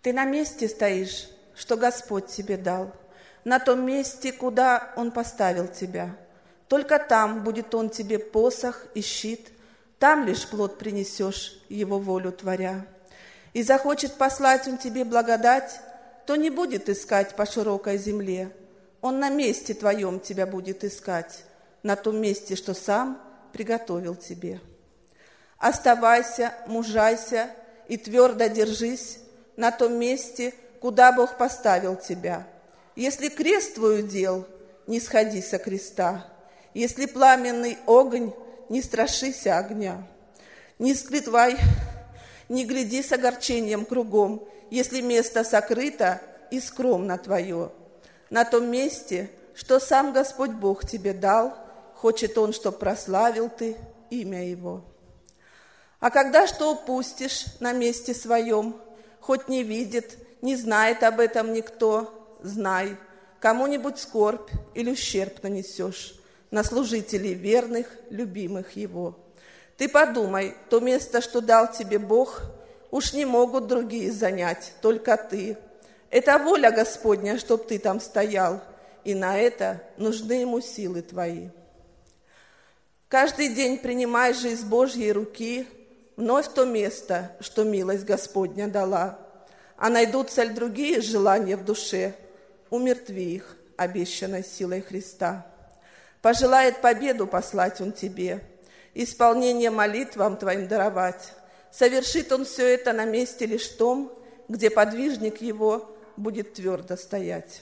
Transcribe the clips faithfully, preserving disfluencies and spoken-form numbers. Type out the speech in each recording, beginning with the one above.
Ты на месте стоишь, что Господь тебе дал, на том месте, куда Он поставил тебя. Только там будет Он тебе посох и щит, там лишь плод принесешь, Его волю творя. И захочет послать Он тебе благодать, то не будет искать по широкой земле. Он на месте твоем тебя будет искать, на том месте, что сам приготовил тебе. Оставайся, мужайся и твердо держись на том месте, куда Бог поставил тебя. Если крест твой удел, не сходи со креста. Если пламенный огонь, не страшися огня. Не склевай, не гляди с огорчением кругом, если место сокрыто и скромно твое. На том месте, что сам Господь Бог тебе дал, хочет Он, чтоб прославил ты имя Его. А когда что упустишь на месте своем, хоть не видит, не знает об этом никто, знай, кому-нибудь скорбь или ущерб нанесешь на служителей верных, любимых Его. Ты подумай, то место, что дал тебе Бог, уж не могут другие занять, только ты. Это воля Господня, чтоб ты там стоял, и на это нужны Ему силы твои. Каждый день принимай же из Божьей руки вновь то место, что милость Господня дала. А найдутся ли другие желания в душе, умертви их обещанной силой Христа. Пожелает победу послать Он тебе, исполнение молитвам твоим даровать. Совершит Он все это на месте лишь том, где подвижник Его будет твердо стоять.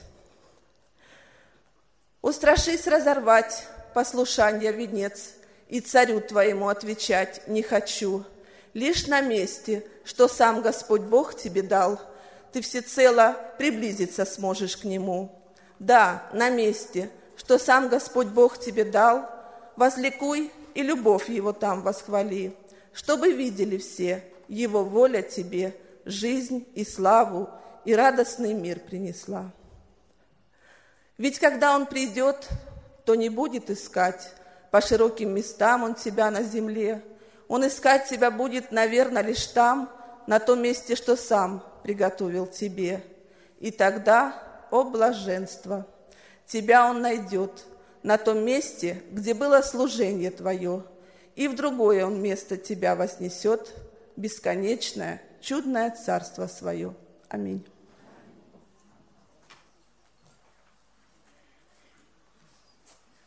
Устрашись разорвать послушание венец и царю твоему отвечать не хочу. Лишь на месте, что сам Господь Бог тебе дал, ты всецело приблизиться сможешь к Нему. Да, на месте, что сам Господь Бог тебе дал, возликуй и любовь Его там восхвали, чтобы видели все, Его воля тебе жизнь и славу и радостный мир принесла. Ведь когда Он придет, то не будет искать по широким местам Он тебя на земле. Он искать тебя будет, наверное, лишь там, на том месте, что сам приготовил тебе. И тогда, о блаженство, тебя Он найдет на том месте, где было служение твое, и в другое Он место тебя вознесет, бесконечное, чудное царство свое. Аминь.